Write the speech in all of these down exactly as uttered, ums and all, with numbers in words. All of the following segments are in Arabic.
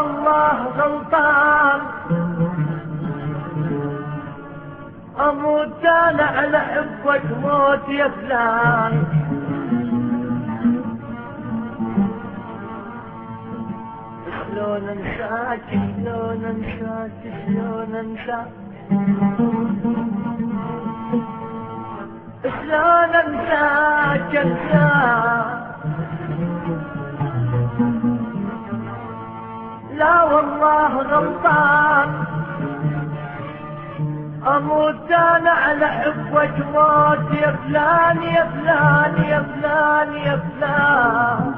والله غلطان اموت انا على حبك موت يا فلان. شلون انساك شلون انساك شلون انساك شلون انساك انساك. لا والله غلطان اموت انا على حبك موت يا فلان يا فلان يا فلان يا فلان.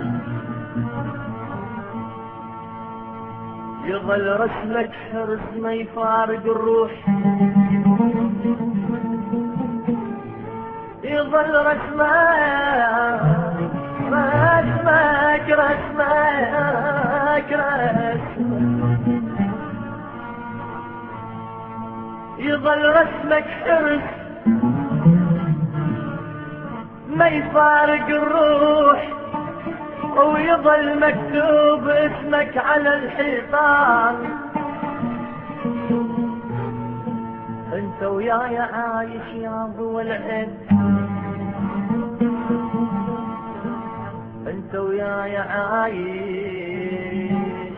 يظل رسمك حرز ما يفارق الروح يظل رسمك رسمك رسمك رسمك يظل رسمك حرز ما يفارق الروح ويظل مكتوب اسمك على الحيطان. انت وياي عايش يا ابو العين انت وياي عايش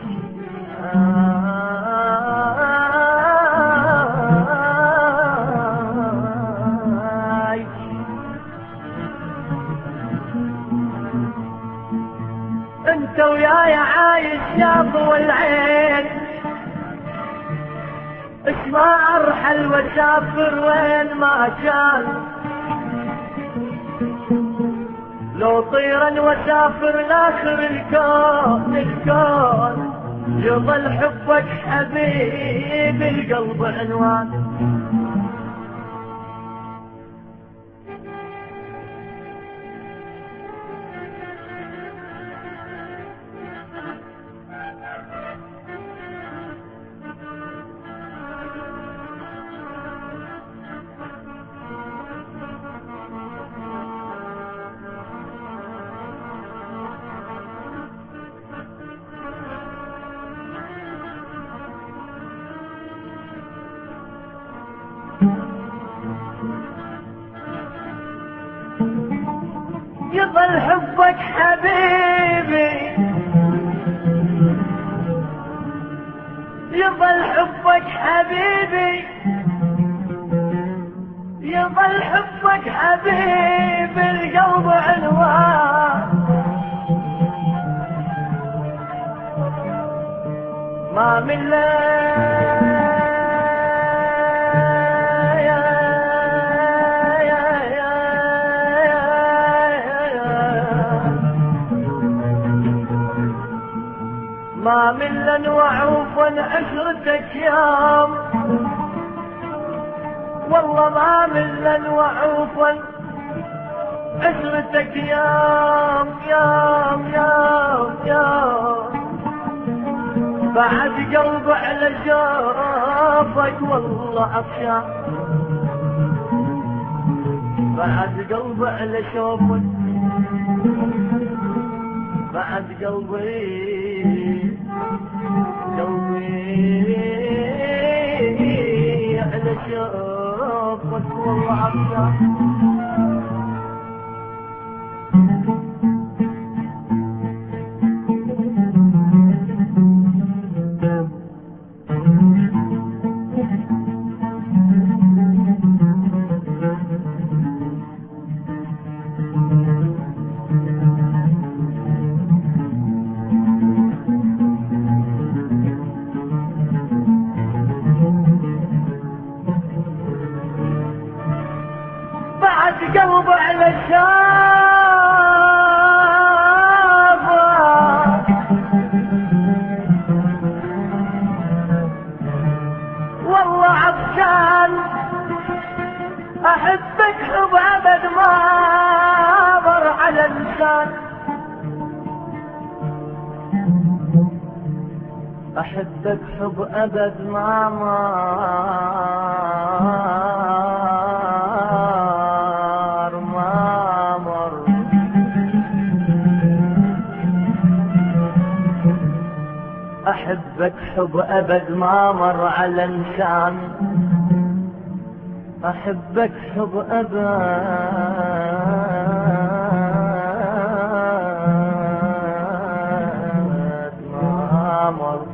عايش انت وياي عايش يا ابو العين. اسمع ارحل واسافر وين ما كان لو طيرا واسافر لاخر الكون الكون يظل حبك حبيب القلب عنوان. يظل حبك حبيبي يظل حبك حبيبي يظل حبك حبيب القلب عنوان. ما من لا ما من لن وعوفا عشرتك يام والله ما من لن وعوفا عشرتك يام يام يام يام. بعد قلب على جافك والله عطشان بعد قلب على شوفك بعد قلبي قلبي على شوفك والله عطشان. بعد قلب على شافك والله عطشان احبك حب ابد ما مر على انسان احبك حب ابد ما مر ما مر. أحبك حب أبد ما مر على إنسان، أحبك حب أبد ما مر،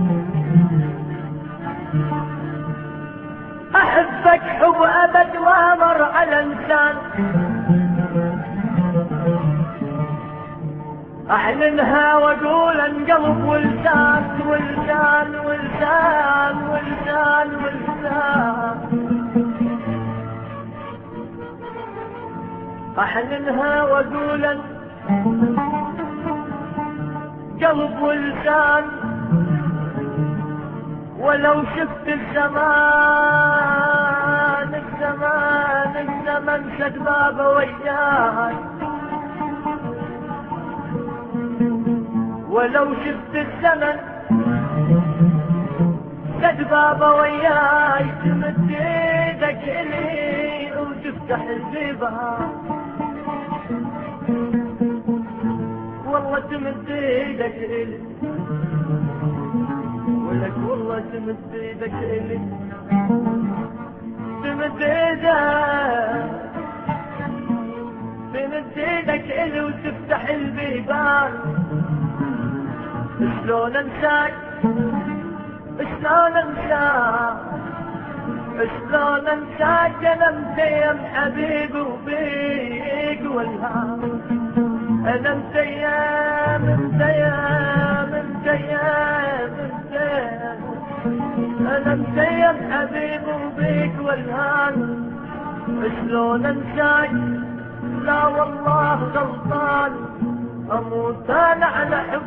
أحبك حب أبد ما مر على إنسان، أعلنها وأقول انقلب ولسان ولسان ولسان ولسان ولسان، أعلنها وأقول قلب ولسان، ولو شفت الزمان الزمان الزمن شد بابه وياي، ولو شفت الزمن شد بابه وياي، تمد ايدك الي وتفتح البيبان، والله تمد ايدك الي، ولك والله تمد ايدك الي، تمد ايدك تمد ايدك الي وتفتح البيبان. شلون انساك شلون انساك شلون انساك انا متيم حبيبي وبيك والهام، انا متيم متيم متيم متيم، انا متيم حبيبي وبيك والهام. شلون انساك لا والله غلطان، اموت انا على حب